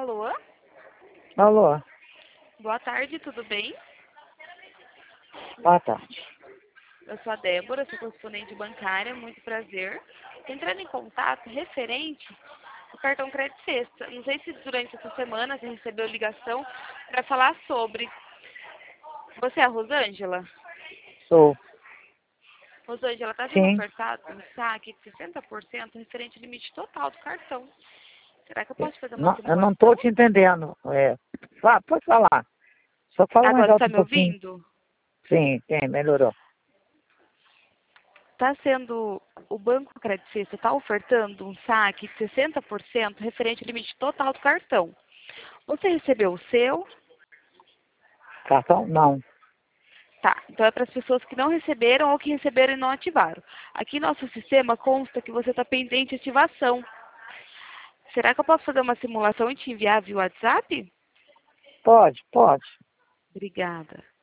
Alô? Alô, Boa tarde, tudo bem? boa tarde. Eu sou a Débora, sou correspondente bancária, muito prazer. Tô entrando em contato referente ao cartão Crédito Sexta. Não sei se durante essa semana você recebeu ligação para falar sobre. Você é a Rosângela? Sou. Rosângela, está sendo Sim. ofertado um saque de 60% referente ao limite total do cartão. Será que eu posso fazer uma Não, eu não estou simulação? te entendendo. Pode falar. Só fala mais Agora alto está um me pouquinho. ouvindo? Sim, melhorou. O Banco Crédito Sexta está ofertando um saque de 60% referente ao limite total do cartão. Você recebeu o seu? Cartão? Não. Tá, então é para as pessoas que não receberam ou que receberam e não ativaram. Aqui no nosso sistema consta que você está pendente de ativação. Será que eu posso fazer uma simulação e te enviar via WhatsApp? Pode. Obrigada.